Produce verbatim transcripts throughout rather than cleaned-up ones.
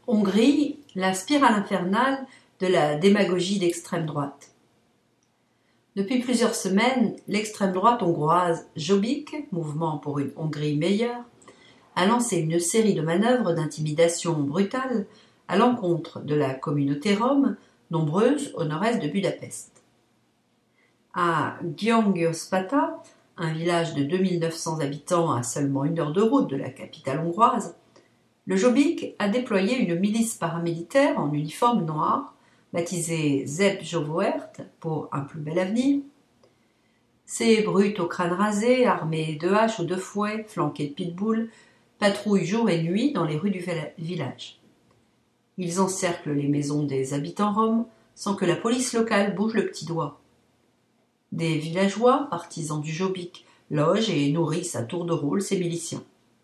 Hongrie, la spirale infernale de la démagogie d'extrême droite. Depuis plusieurs semaines, l'extrême droite hongroise Jobbik, Mouvement pour une Hongrie meilleure, a lancé une série de manœuvres d'intimidation brutale à l'encontre de la communauté rome, nombreuse au nord-est de Budapest. À Gyöngyöspata, un village de deux mille neuf cents habitants à seulement une heure de route de la capitale hongroise, le Jobbik a déployé une milice paramilitaire en uniforme noir, baptisée Szép Jövőért pour un plus bel avenir. Ces brutes au crâne rasé, armés de haches ou de fouets, flanqués de pitbulls, patrouillent jour et nuit dans les rues du village. Ils encerclent les maisons des habitants roms sans que la police locale bouge le petit doigt. Des villageois, partisans du Jobbik, logent et nourrissent à tour de rôle ces miliciens.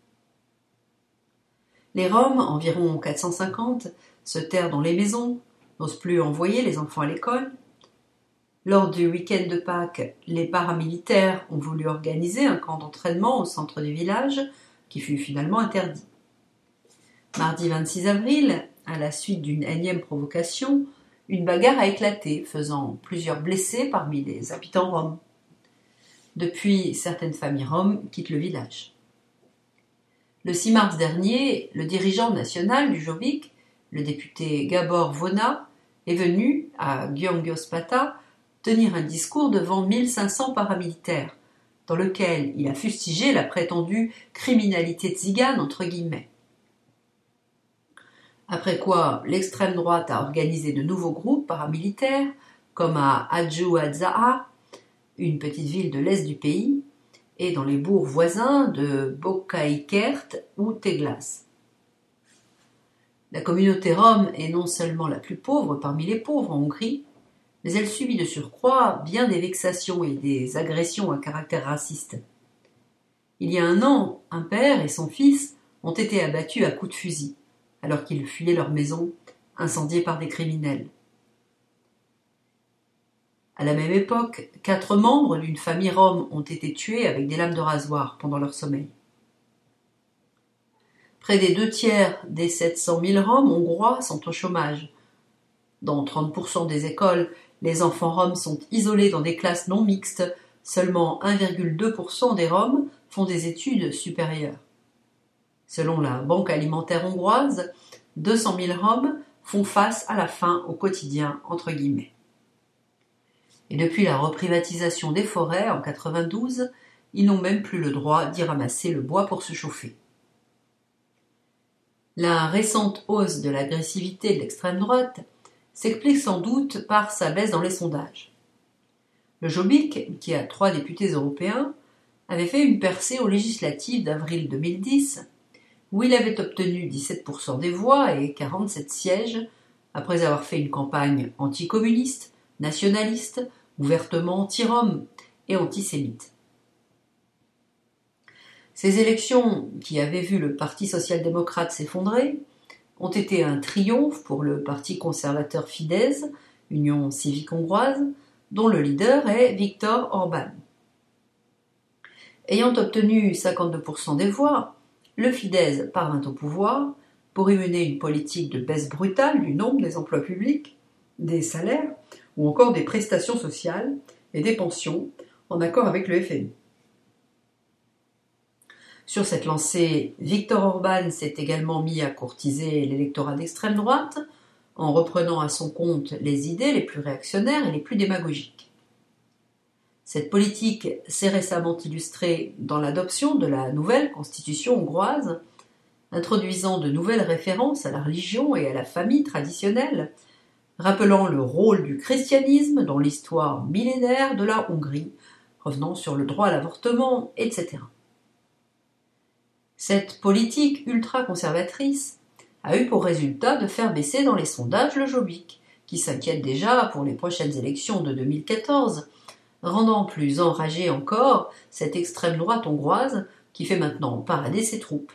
Les Roms, environ quatre cent cinquante, se terrent dans les maisons, n'osent plus envoyer les enfants à l'école. Lors du week-end de Pâques, les paramilitaires ont voulu organiser un camp d'entraînement au centre du village, qui fut finalement interdit. Mardi vingt-six avril, à la suite d'une énième provocation, une bagarre a éclaté, faisant plusieurs blessés parmi les habitants roms. Depuis, certaines familles roms quittent le village. Le six mars dernier, le dirigeant national du Jobbik, le député Gábor Vona, est venu, à Gyöngyöspata, tenir un discours devant mille cinq cents paramilitaires, dans lequel il a fustigé la prétendue criminalité tzigane entre guillemets. Après quoi, l'extrême droite a organisé de nouveaux groupes paramilitaires, comme à Hajdú-Azzá, une petite ville de l'est du pays, et dans les bourgs voisins de Bocskai-Kert ou Teglas. La communauté rome est non seulement la plus pauvre parmi les pauvres en Hongrie, mais elle subit de surcroît bien des vexations et des agressions à caractère raciste. Il y a un an, un père et son fils ont été abattus à coups de fusil, alors qu'ils fuyaient leur maison, incendiée par des criminels. À la même époque, quatre membres d'une famille rome ont été tués avec des lames de rasoir pendant leur sommeil. Près des deux tiers des sept cent mille Roms hongrois sont au chômage. Dans trente pour cent des écoles, les enfants roms sont isolés dans des classes non mixtes. Seulement un virgule deux pour cent des Roms font des études supérieures. Selon la Banque alimentaire hongroise, deux cent mille Roms font face à la faim au quotidien, entre guillemets. Et depuis la reprivatisation des forêts en quatre-vingt-douze, ils n'ont même plus le droit d'y ramasser le bois pour se chauffer. La récente hausse de l'agressivité de l'extrême droite s'explique sans doute par sa baisse dans les sondages. Le Jobbik, qui a trois députés européens, avait fait une percée aux législatives d'avril deux mille dix, où il avait obtenu dix-sept pour cent des voix et quarante-sept sièges, après avoir fait une campagne anticommuniste, nationaliste, ouvertement anti-rom et antisémite. Ces élections, qui avaient vu le Parti social-démocrate s'effondrer, ont été un triomphe pour le parti conservateur Fidesz, Union civique hongroise, dont le leader est Viktor Orbán. Ayant obtenu cinquante-deux pour cent des voix, le Fidesz parvint au pouvoir pour y mener une politique de baisse brutale du nombre des emplois publics, des salaires ou encore des prestations sociales et des pensions en accord avec le F M I. Sur cette lancée, Viktor Orbán s'est également mis à courtiser l'électorat d'extrême droite en reprenant à son compte les idées les plus réactionnaires et les plus démagogiques. Cette politique s'est récemment illustrée dans l'adoption de la nouvelle constitution hongroise, introduisant de nouvelles références à la religion et à la famille traditionnelle, rappelant le rôle du christianisme dans l'histoire millénaire de la Hongrie, revenant sur le droit à l'avortement, et cetera. Cette politique ultra-conservatrice a eu pour résultat de faire baisser dans les sondages le Jobbik, qui s'inquiète déjà pour les prochaines élections de deux mille quatorze, rendant plus enragée encore cette extrême droite hongroise qui fait maintenant parader ses troupes.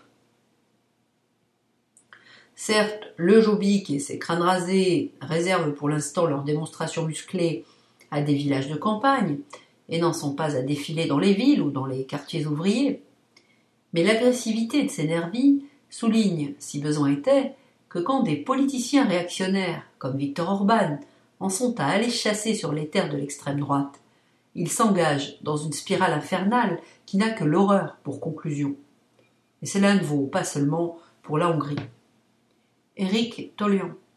Certes, le Jobbik et ses crânes rasés réservent pour l'instant leurs démonstrations musclées à des villages de campagne et n'en sont pas à défiler dans les villes ou dans les quartiers ouvriers. Mais l'agressivité de ces nervis souligne, si besoin était, que quand des politiciens réactionnaires, comme Viktor Orban, en sont à aller chasser sur les terres de l'extrême droite, ils s'engagent dans une spirale infernale qui n'a que l'horreur pour conclusion. Et cela ne vaut pas seulement pour la Hongrie. Éric Tollean.